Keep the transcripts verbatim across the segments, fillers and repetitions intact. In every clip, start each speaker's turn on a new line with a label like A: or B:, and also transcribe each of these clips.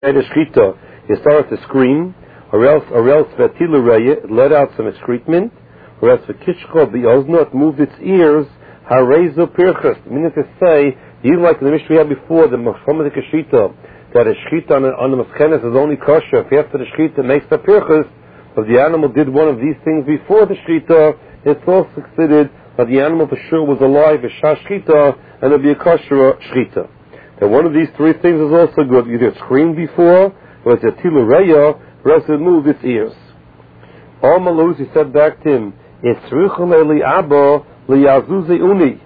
A: the shchita, it started to scream, or else, or else v'atilu reya, it let out some excrement, or else v'kishko bi'ozno, it moved its ears, harezu pirchas, meaning to say, even like the Mishnah we had before, the Machamadik Shchita, that a shchita on, on the maskenes is only kosher if after the shchita makes the pirchas, but the animal did one of these things before the shchita, it's also considered that the animal for sure was alive, a shah shchita, and it'll be a kosher shchita. That one of these three things is also good. Either it screamed before, or it's a tilu reya, or else it moved its ears. All Maluzi said back to him, Yitzruchel eli abba liyazuzi uni.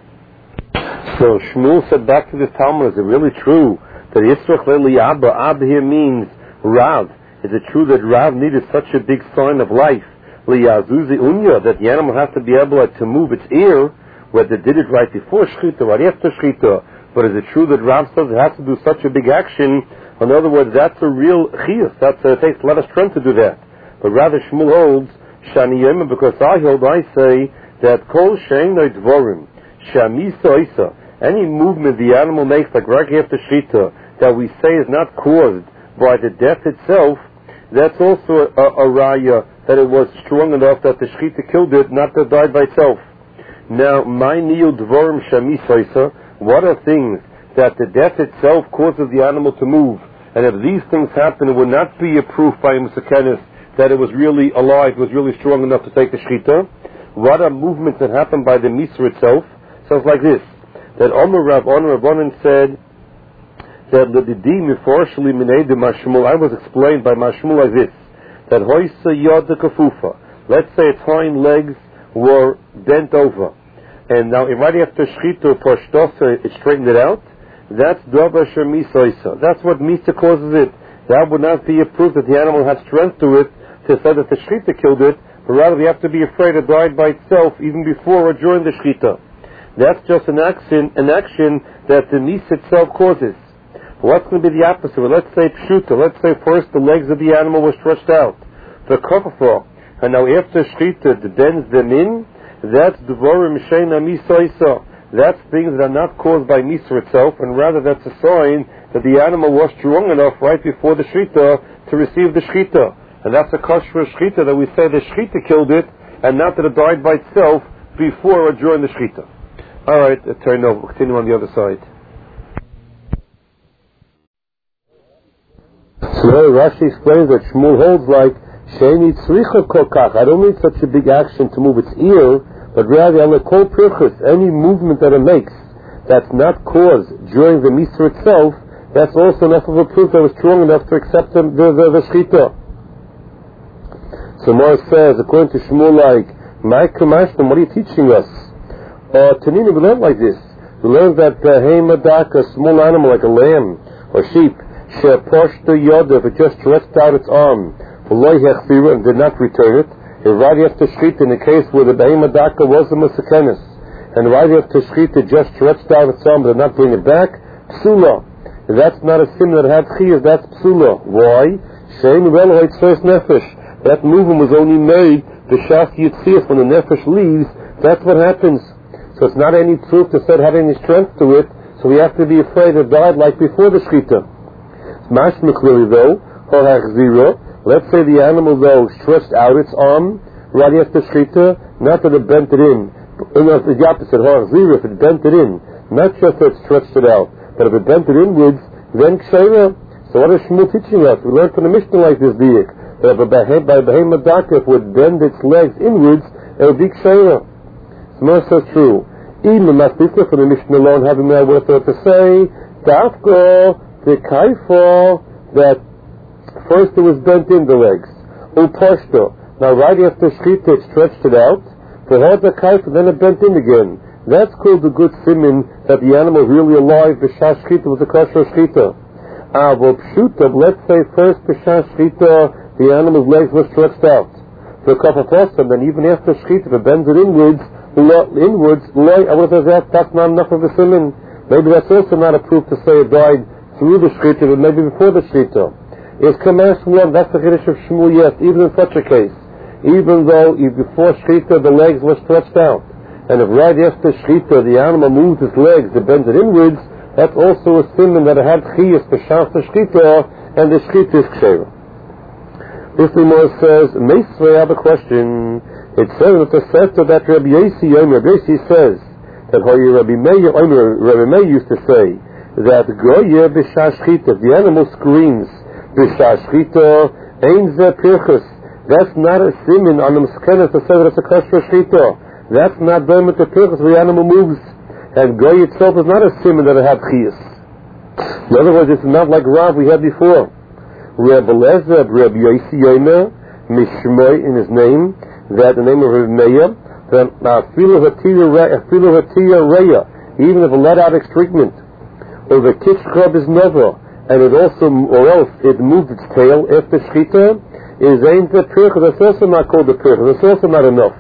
A: So Shmuel said back to this Talmud, is it really true that Yitzruchel eli abba, abba here means Rav? Is it true that Rav needed such a big sign of life, liyazuzi unya, that the animal has to be able to move its ear, whether it did it right before shchita, right after shchita? But is it true that Rav says it has to do such a big action? In other words, that's a real chiyus. That's a, it takes a lot of strength to do that. But rather Shmuel holds shani yema, because I hold, I say that kol she'enoi dvorim shamisa isa, any movement the animal makes, like right after shchita, that we say is not caused by the death itself, that's also a, a raya that it was strong enough that the shchita killed it, not that it died by itself. Now, my niyu dvorim shamisa isa, what are things that the death itself causes the animal to move? And if these things happen, it would not be a proof by Musakenis that it was really alive, was really strong enough to take the shchita. What are movements that happen by the Misra itself? Sounds like this. That Omer Rav Oner Rabbanan said that L'didi miforshli minei Mashmul, I was explained by Mashmul like this, that Hoysa Yod Kafufa, let's say its hind legs were bent over, and now right after shchita poshtosa it straightened it out, that's davar shemisoisa. That's what misa causes it. That would not be a proof that the animal had strength to it to say that the shchita killed it, but rather we have to be afraid it died by itself even before or during the shchita. That's just an action, an action that the misa itself causes. What's going to be the opposite? Well, let's say pshuta. Let's say first the legs of the animal were stretched out, the kofafah, and now after shchita it bends them in. That's dvorim sheina misoisa. That's things that are not caused by Misra itself, and rather that's a sign that the animal was strong enough right before the shchita to receive the shchita. And that's a kosher shchita that we say the shchita killed it, and not that it died by itself before or during the shchita. Alright, turn over, continue on the other side. So Rashi explains that Shmuel holds like, Sheini tzricha kokach, I don't need such a big action to move its ear, but rather I'll call pirchus, any movement that it makes that's not caused during the Misra itself, that's also enough of a proof that was strong enough to accept the, the, the, the shchita. So Mor says, according to Shmuel, like, my Kamashtam, what are you teaching us? Uh, Tanina, we learned like this. We learned that the Heimadak, a small animal like a lamb or sheep, she'poshta yoda, if it just stretched out its arm, and did not return it, if right after shchita, in the case where the Heimadak was a Musakenis, and right after shchita just stretched out its arm, did not bring it back, psula. If that's not a sin that had chiyas, that's psula. Why? Shein reloid first nefesh. That movement was only made the shas yitziyas when the nefesh leaves. That's what happens. So it's not any proof to say it had any strength to it. So we have to be afraid it died like before the shchita. Mashma clearly though, zero. Let's say the animal though stretched out its arm right after shchita, not that it bent it in. No, it's the opposite. Zero, if it bent it in, not just that it stretched it out, but if it bent it inwards, then kshayra. So what is Shmuel teaching us? We learned from the Mishnah like this, diak, that if a behemoth if it would bend its legs inwards, it would be kshayra. It's not so true. Even the Masbisa from the Mishnah alone having that word to say, Dafko, the kaifo, that first it was bent in the legs. Uposhto. Now right after shchita it stretched it out. The head the kaifo, then it bent in again. That's called the good simin that the animal is really alive. The shah shchita was a kosher shchita. Avo pshuta, let's say first the shah shchita, the animal's legs were stretched out. The kafafos, and then even after shchita, if it bends it inwards, inwards, I would have said that's not enough of a simin. Maybe that's also not a proof to say it died through the shchita, but maybe before the shchita. It's Kamash Shmuel, that's the Kiddush of Shmuel, yes, even in such a case. Even though if before shchita the legs were stretched out, and if right after shchita the animal moves its legs, it bends it inwards, that's also a siman that it had chiyas b'shas the shchita, and the shchita is ksheira. This Gemara says, Meisvei, I have a question. It says that the Sefta that Rabbi Yossi, Rabbi Yossi says that Rabbi Meir, Rabbi Meir used to say that Goya b'shah shchita, the animal screams b'shah shchita, ein ze pirchus. That's not a simin on the miskenes to say that it's a kosher shchita. That's not done with the pirchus where the animal moves. And Goy itself is not a simin that it had chiyas. In other words, it's not like Rav we had before. Rabbi Lezer, Rabbi Yossi Yomer, Mishmoy in his name, that the name of Rabbi Meir, that afilu hatiya reya, even if a let out excrement, or the kishkrab is never, and it also, or else it moved its tail after shchita, is ain't the pirchus. That's also not called the pirchus. That's also not enough.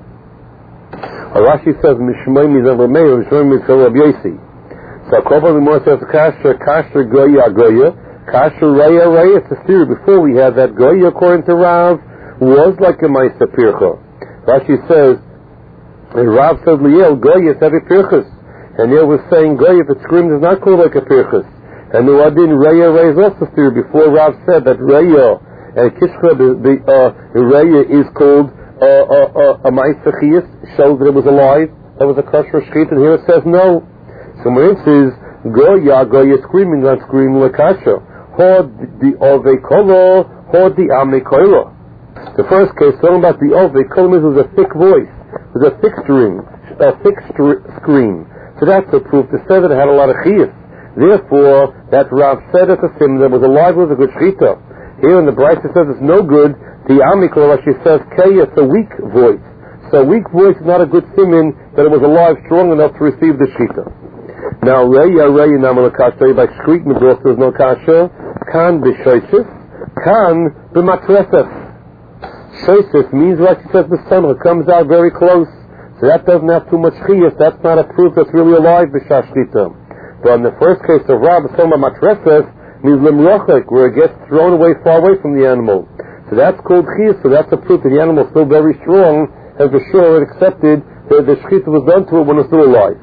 A: Rashi says Mishmoy means Rabbi Meir, Mishmoy means Rabbi Yossi. So Kobal Gemara says Kasher, Kasher Goya Goya, Kasher Reya Reya. It's a theory. Before we had that Goya, according to Rav, was like a Maisa Pircha. Rashi says, and Rav says Liel Goya is every Pirchus, and Liel was saying Goya if it screams is not called like a Pirchus. And the Wadin Reya Reya is also a theory. Before Rav said that Reya and Kishka the the uh, Reya is called Uh, uh, uh, a Ma'isa Chiyas shows that it was alive, that was a kosher shchit, and here it says no. So when it says Goya, Goya screaming, not screaming like kasher. Hod the Ove Kolo, Hod the Ame Koilo. The first case, talking about the Ove Kolo, was a thick voice, was a thick string, a thick str- scream. So that's a proof to say that it had a lot of Chiyas. Therefore, that Rav said at the sim that was alive was a good shchita. Here in the Brisa says it's no good. The Amikol, like she says, Kay, it's a weak voice. So a weak voice is not a good simin that it was alive, strong enough to receive the shita. Now, Reya, Reya, Namal Kasha, by screaming, also there's no Kasha. Kan b'shoisis, Kan b'matresef. Shoisis means, like she says, the sun comes out very close. So that doesn't have too much chiyas. That's not a proof that's really alive, b'shah shita. But in the first case of Rab, Soma matresef means limrochek, where it gets thrown away, far away from the animal. So that's called chiyas, so that's a proof that the animal is still very strong, and for sure it accepted that the shchita was done to it when it was still alive.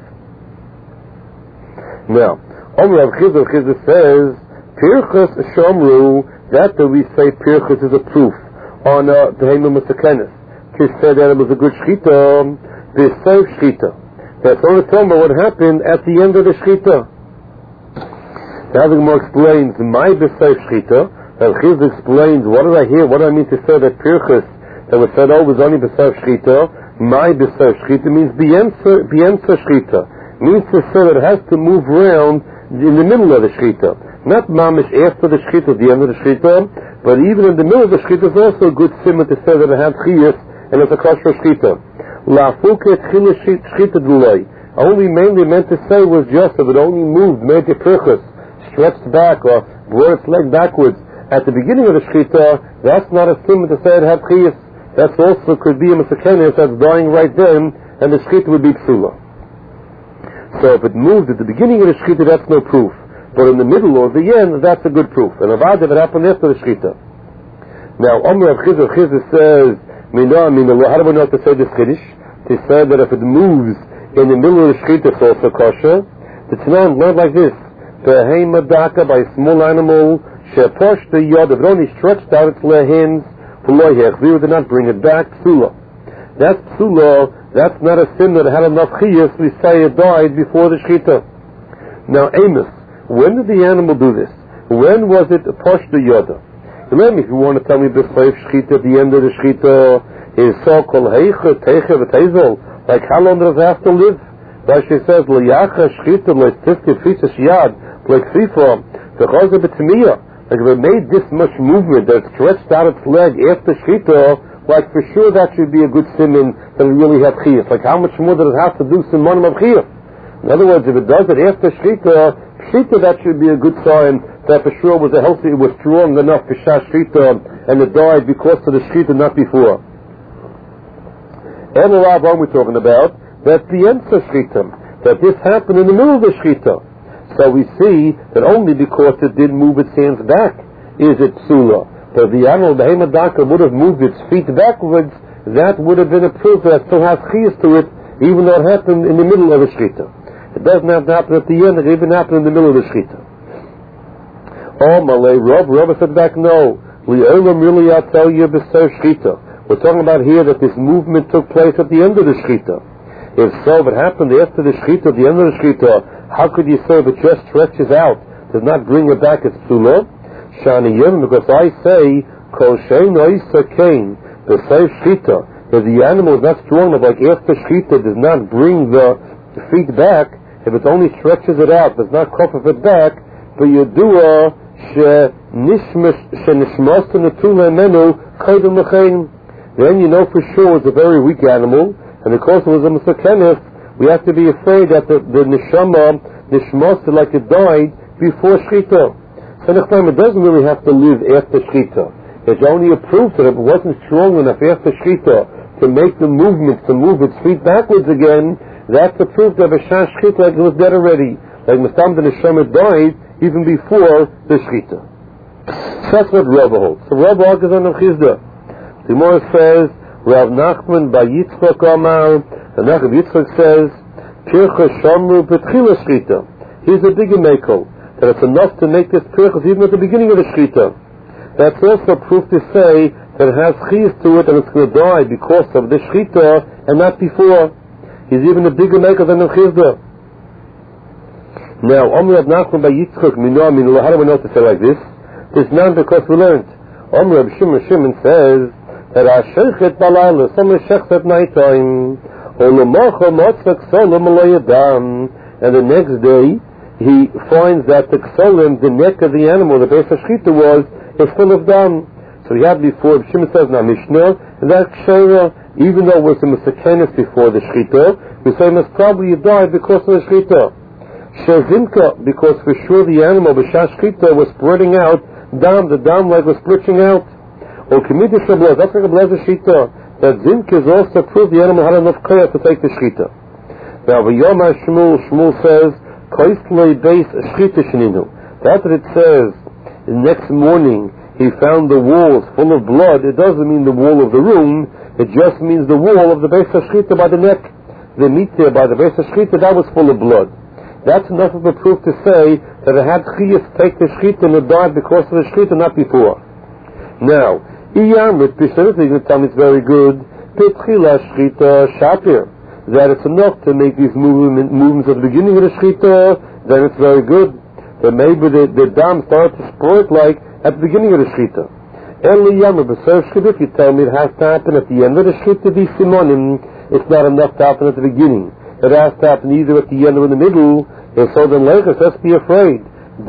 A: Now, Omer Rav Chizah, Chizah says, Pirchas Shomru, that that we say Pirchas is a proof on uh, the Heimel Misakenes. Kish said that it was a good shchita, the safe shchita. That's only talking about what happened at the end of the shchita. Now the Gemara explains, my b'saif shchita, and Chizah explains, what did I hear? What do I mean to say that Pirchas that was said, oh, was only b'saif shchita? My b'saif shchita means b'yemsa shchita. Means to say that it has to move around in the middle of the shchita. Not mamish after the shchita, the end of the shchita, but even in the middle of the shchita is also a good simon to say that it has chiyas and it's a kosher shchita. La fuke tchila shchita d'loi. Only mainly meant to say was just that it only moved, made the Pirchas, stretched back or brought its leg backwards. At the beginning of the shchita, that's not a simon to say it had chiyas. That's also could be a masakenes that's dying right then, and the shchita would be psula. So if it moved at the beginning of the shchita, that's no proof. But in the middle or the end, that's a good proof. And about if it happened after the shchita. Now, Omer Rav Chizah, Chizah says, Mina, Mina, how do we know how to say this Kiddush? He said that if it moves in the middle of the shchita, it's also kosher. The Tanakh learned like this: Behema daka, by a small animal, sheposh the yod, if it only stretched out its hands, we did not bring it back, psula. That's psula. That's not a sin that had enough chiyas. We say it died before the shchita. Now, Amos, when did the animal do this? When was it posh the yoda? Let me, if you want to tell me b'sayif shchita at the end of the shchita is so kol heicha teicha v'teizol. Like how long does it have to live? Rashi says liyacha shchita le'tifke fitzas yad le'ksifa v'chozer b'tzmiya. Like if it made this much movement that it stretched out its leg after shchita, like for sure that should be a good siman that it really had chiyas. Like how much more does it have to do simanim of chiyas? In other words, if it does it after shchita, shchita that should be a good sign that for sure was a healthy, it was strong enough for shah shchita, and it died because of the shchita, not before. And the Rav we're talking about that the Ensa shchita, that this happened in the middle of the shchita. So we see that only because it did move its hands back is it psula. So the animal, the Hemadaka, would have moved its feet backwards, that would have been a proof that it still has chiyas to it, even though it happened in the middle of the shchita. It doesn't have to happen at the end, it even happened in the middle of the shchita. Oh, Malay Rob, Rob said back, no. Li'olam really, I'll tell you, b'ser shchita. We're talking about here that this movement took place at the end of the shchita. If so, if it happened after the shchita, at the end of the shchita, how could you say if it just stretches out, does not bring it back as psula? Shani Yom, because I say, Kol shein oisa kain, b'ser shchita. If the animal is not strong enough, like after shchita does not bring the feet back, if it only stretches it out, does not cough it back, but you do a shenishmos netula menu kaidem lechein. Then you know for sure it's a very weak animal, and because it was a mesakenes, we have to be afraid that the, the neshama, nishmos, like it died before shchita. So next time it doesn't really have to live after shchita. It's only a proof that if it wasn't strong enough after shchita to make the movement, to move its feet backwards again, that's a proof that B'shas shchita, like it was dead already. Like Mastam the neshama died even before the shchita. So that's what Rabbi holds. So Rabbi argues on the Chizda. The Gemara says, Rav Nachman by Yitzchak Amar, and Rav Yitzchak says, Pircha Shamru B'tchila shchita. He's a bigger meko, that it's enough to make this pirchas even at the beginning of the shchita. That's also proof to say that it has chiyas to it and it's going to die because of the shchita and not before. He's even a bigger meko than the Chizda. Now, Omer Rav Nachman by Yitzchak Mino Mino, how do we know to say like this? It's not because we learned. Omer Rav Shimon Shimon says that Ashechet Balayla, some shechs at night time, Olomocha Motzak Solom Alayadam, and the next day he finds that the ksolim, the neck of the animal, the base of shchita was, is full of dam. So he had before, Shimon says now Mishnah, and that kshera, even though it was a mesakenes before the shchita, we say must probably die because of the shchita. Shezinka, because for sure the animal, b'shas shchita, was spreading out dam, the dam leg was splitting out. Or committed shablaz, that's like a blazer shchita. That zinka is also proof the animal had enough kaya to take the shchita. Now, v'yom Shmuel, Shmuel says, koistlei beis shchita sheninu. That's what it says. The next morning, he found the walls full of blood. It doesn't mean the wall of the room. It just means the wall of the beis shchita by the neck. The meat there by the beis shchita, that was full of blood. That's enough of a proof to say that it had chiyas to take the shchita and it died because of the shchita, not before. Now, iyam with pishanit, you're going to tell me it's very good. Petchila shchita shapir. That it's enough to make these movement, movements at the beginning of the shchita, then it's very good. But maybe the, the dam started to spread like at the beginning of the shchita. Eliyam b'ser shchita, if you tell me it has to happen at the end of the shchita, the simonim, it's not enough to happen at the beginning. It has to happen either at the end or in the middle. And so then Lechus has to be afraid.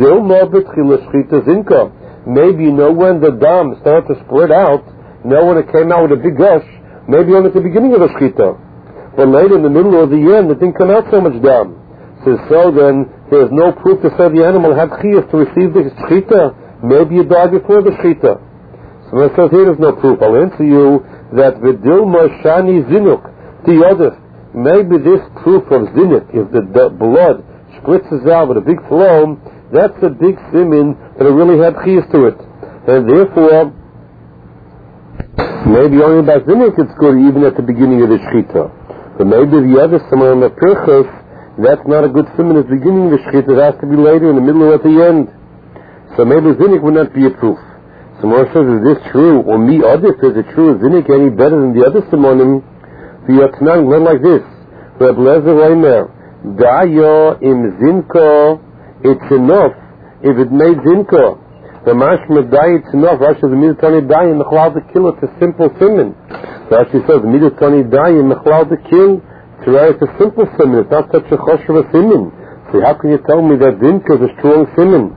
A: Maybe you know when the dam started to spread out, you know when it came out with a big gush, maybe only at the beginning of the shchita. But later in the middle or the end, it didn't come out so much dam. So, so then there's no proof to say the animal had chiyas to receive the shchita. Maybe it died before the shchita. So when it says here there's no proof, I'll answer you that v'dilma shani zinuk tiyodif. Maybe this proof of zinuk, if the, the blood spritzes out with a big flow, that's a big simin that it really had chiyas to it. And therefore, maybe only by zinuk it's good even at the beginning of the shchita. But maybe the other somewhere in the pirchas, that's not a good simin at the beginning of the shchita, it has to be later, in the middle or at the end. So maybe zinuk would not be a proof. So Moshe says, is this true? Or me adif, is it true? Is zinuk any better than the other simonim? The Yatnan went like this. Reb Lezer Reimer, Dayo im zinko, it's enough if it made zinko. The mashma dayi, it's enough. Rashi says, Midatani dayi, mechlal to kill, it's a simple siman. Rashi says, Midatani dayi, mechlal to kill, it's a simple siman, it's not such a choshev a siman. So how can you tell me that zinko is a strong siman?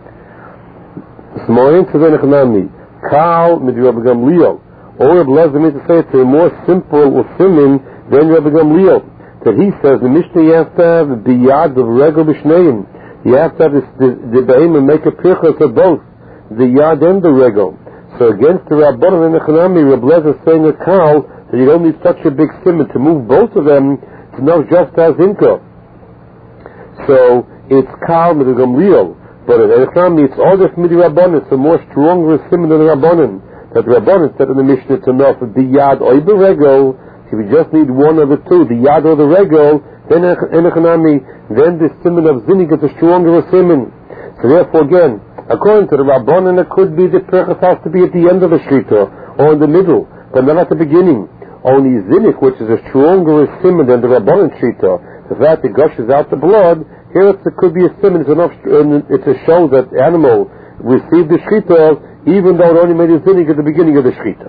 A: Smoyin to the nechnami, Kal mid Rabbi Gamliel. Or Reb Lezer means to say it's a more simple siman than Rabbi Gamliel. That he says the Mishnah you have to have the yad of regel b'shneim. You have to have this, the, the beim and make a pirchas of both the yad and the regel. So against the Rabbanan and the Chanami, Reb Lezer is saying a kal that you don't need such a big simon to move both of them to know just as inka. So it's kal with the Gamliel, but at the Chanami it's all just midi Rabbanan. It's a more stronger simon than the Rabbanan. That the Rabbanan said in the Mishnah it's enough of the yad or the regel. If you just need one of the two, the yad or the regel, then in economy, then the simon of zinnik is a stronger simon. So therefore, again, According to the Rabbanan, it could be the Pirchas has to be at the end of the Shrita, or in the middle, but not at the beginning. Only Zinnik, which is a stronger simon than the Rabbanan Shrita, the fact it gushes out the blood, here it could be a simon, it's enough, it's a show that the animal received the Shrita, even though it only made a Zinnik at the beginning of the Shrita.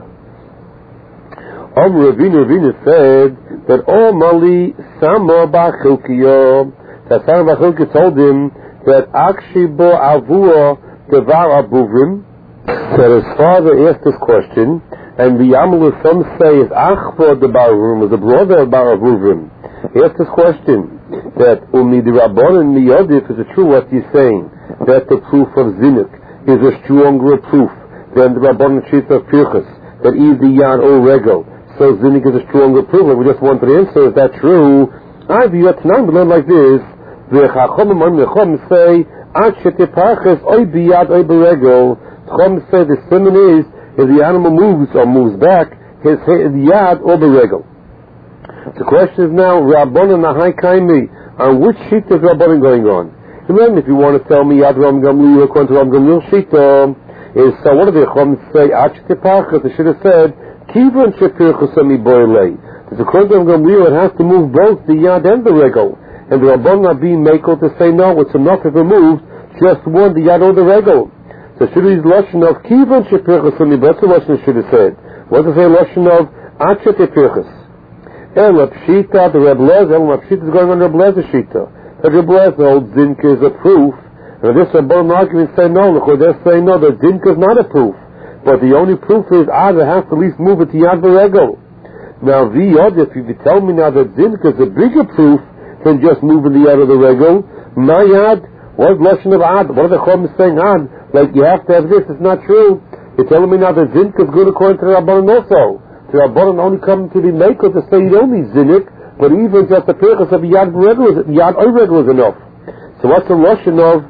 A: Om Ravina Ravina said that all Mali Sama Bachilkiyo, that Sama Bachilkiyo told him that Akshibo Avua Devar Abuvrim, that his father asked this question, and the Yamalu, some say, is Achva de Baravuvrim, is the brother of Baravuvrim. He asked this question, that Umi the Rabbanan Miyodif, is it true what he's saying, that the proof of Zinuk is a stronger proof than the Rabbanan Shita of Pirchas, that either Yad or Regel, so Zinuk is a stronger proof. Like we just want to answer, is that true? I view it tonight, but not like this. The Chachomim on the Chachomim say, Ad Shetipachas Oy Biyad Oy Beregel. Chachomim say the simon is, if the animal moves or moves back, his Yad or Beregel. The question is now, Rabbanan Nahai Kaimi, on which sheet is Rabbanan going on? And then if you want to tell me Yad Ram Gamliel according to Ram Gamliel Shita, is so what do the Chachomim say? Ad Shetipachas, they should have said, Kivan Shepirchusami Boilei. There's a question of Gamliel, it has to move both the Yad and the Regel. And the Rabban are being makel to say, no, it's enough if it moves just one, the Yad or the Regel. So should we use Lashon of Kivan Shepirchusami Boilei? That's what Lashon should have said. What does it say Lashon of Achet Epirchus? El Pshita, the Reb Lez, El Pshita is going on Reb Lez's Shita. The Reb Lez, the old Zinka is a proof. And this Rabban argument say no, look, they're saying no, the Zinka is not a proof. But the only proof is, ah, they have to at least move it to Yad V'Regel. Now, the other, if you tell me now that Zinka is a bigger proof than just moving the Yad of the Regel, my Yad, what is Lashon of Ad? What are the Chachomim saying Ad? Like, you have to have this, it's not true. You're telling me now that Zinka is good according to the Rabbanan also. The Rabbanan only come to be maker to say you don't need Zinnik, but even just the purpose of Yad V'Regel, Yad V'Regel is enough. So what's the Lashon of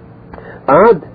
A: Ad?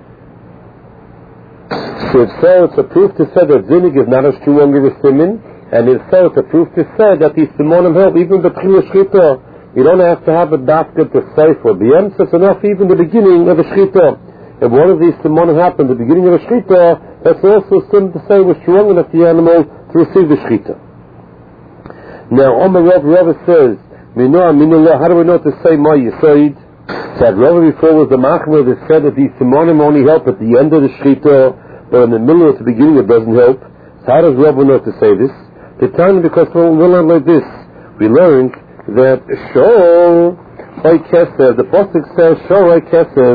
A: So if so, it's a proof to say that Zinnig is not as stronger as Simin, and if so, it's a proof to say that these Simonim help, even the Priya Shchita. You don't have to have a basket to say for the end, so it's enough even the beginning of a Shchita. If one of these Simonim happened at the beginning of a Shchita, that's also a sim to say was strong enough the animal to receive the Shchita. Now, Omer Rav Rav says, Minah, Minah, how do we know to say Ma Yisoid? That Rav before was the Machmer that said that these Simonim only help at the end of the Shchita, but in the middle or at the beginning it doesn't help. So how does Rabbi know to say this? The time, because we learned like this. We learned that Shor Oy Keser, the Pasuk says Shor Oy Keser,